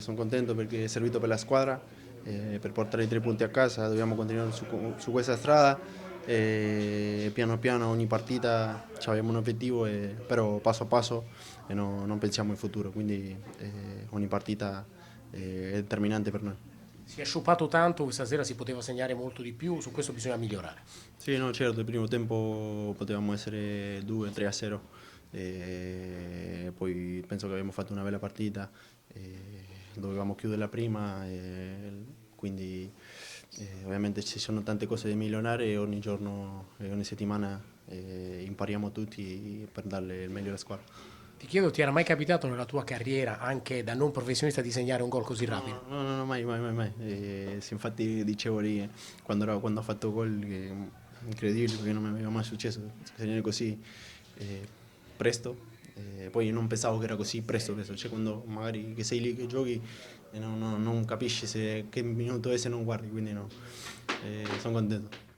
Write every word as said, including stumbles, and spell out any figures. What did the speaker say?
sono contento perché è servito per la squadra, eh, per portare i tre punti a casa, dobbiamo continuare su, su questa strada e piano piano ogni partita abbiamo un obiettivo, e, però passo a passo e no, non pensiamo al futuro, quindi eh, ogni partita eh, è determinante per noi. Si è sciupato tanto, questa sera si poteva segnare molto di più, su questo bisogna migliorare. Sì, no, certo, il primo tempo potevamo essere due tre a zero, e poi penso che abbiamo fatto una bella partita, e dovevamo chiudere la prima, e quindi eh, ovviamente ci sono tante cose da migliorare e ogni giorno e ogni settimana eh, impariamo tutti per darle il meglio alla squadra. Ti chiedo, ti era mai capitato nella tua carriera, anche da non professionista, di segnare un gol così No, rapido? no, no, no, mai, mai, mai, mai. Eh, sì, infatti dicevo lì, eh, quando, ero- quando ho fatto gol, che è incredibile perché non mi aveva mai successo segnare così eh, presto. Eh, poi non pensavo che era così presto, presto. Cioè quando magari che sei lì che giochi e non, non- non capisci se, che minuto è se non guardi, quindi no, eh, sono contento.